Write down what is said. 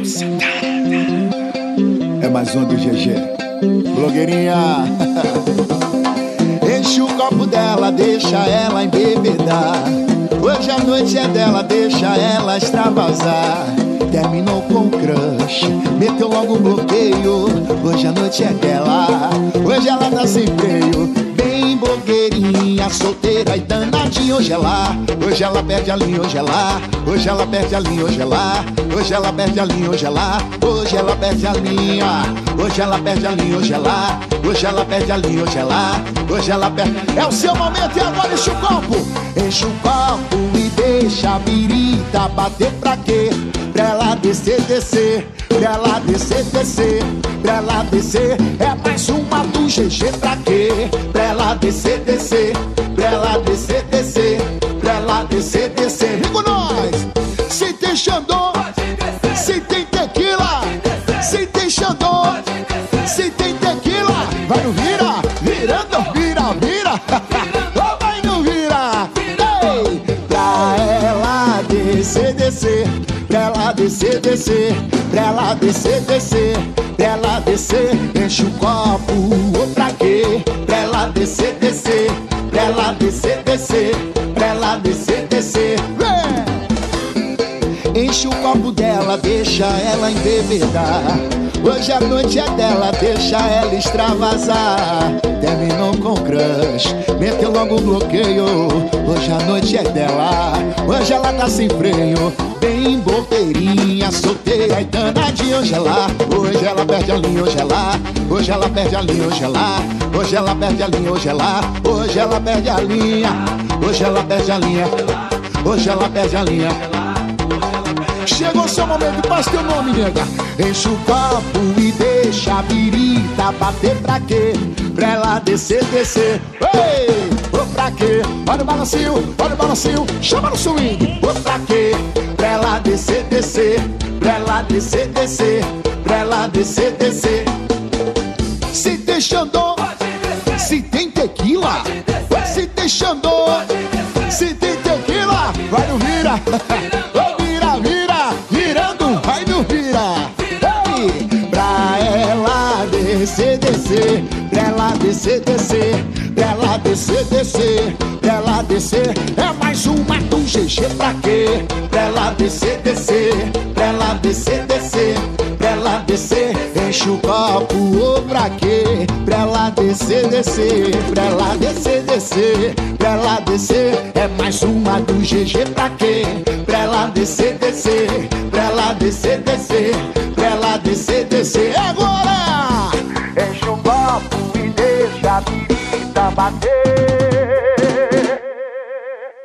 É mais um do GG. Blogueirinha. Enche o copo dela, deixa ela embebedar. Hoje a noite é dela, deixa ela extravasar. Terminou com o crush, meteu logo um bloqueio. Hoje a noite é dela, hoje ela tá sem freio. Bem blogueirinha, solteira e danadinha. Hoje ela perde a linha, hoje ela perde a linha, hoje ela perde a linha, hoje ela perde a linha, hoje ela perde a linha, hoje ela perde a linha, hoje ela perde. É o seu momento e agora enche o copo e deixa a birita bater pra quê? Pra ela descer, pra ela descer, pra ela descer. É mais uma do GG pra quê? Pra ela descer, pra ela descer, pra ela descer. Vem com nós! Se tem Xandão, se tem tequila, se tem Xandão, se tem tequila. Vai no vira, virando, vira. Vai no vira. Ei! Pra ela descer, pra ela descer, pra ela descer, pra ela descer. Enche o copo, ou pra quê? Pra ela descer, pra ela descer, pra ela descer. Enche o copo dela, deixa ela embebedar. Hoje a noite é dela, deixa ela extravasar. Terminou com o crush, meteu logo o bloqueio. Hoje a noite é dela, hoje ela tá sem freio. Bem blogueirinha, solteira e danadinha. Hoje ela perde a linha, hoje ela perde a linha, hoje ela perde a linha, hoje ela perde a linha, hoje ela perde a linha, hoje ela perde a linha. Chegou o seu momento, faz teu nome, nega. Enche o copo e deixa a birita bater pra quê? Pra ela descer. Ei! Ô pra quê? Olha o balancinho, chama no swing. Ô pra quê? Pra ela descer, pra ela descer, pra ela descer. Se tem Xandão, se tem tequila, se tem Xandão, se tem tequila, vai no vira. Virando, vai no vira. Ei! Pra ela descer, pra ela descer, pra ela descer, pra ela descer. É mais uma do GG pra quê? Pra ela descer, pra ela descer, pra ela descer. Enche o copo, ou pra quê? Pra ela descer, pra ela descer, pra ela descer. É mais uma do GG pra quê? Pra ela descer, pra ela descer, pra ela descer. Agora! Enche o copo e deixa a birita bater.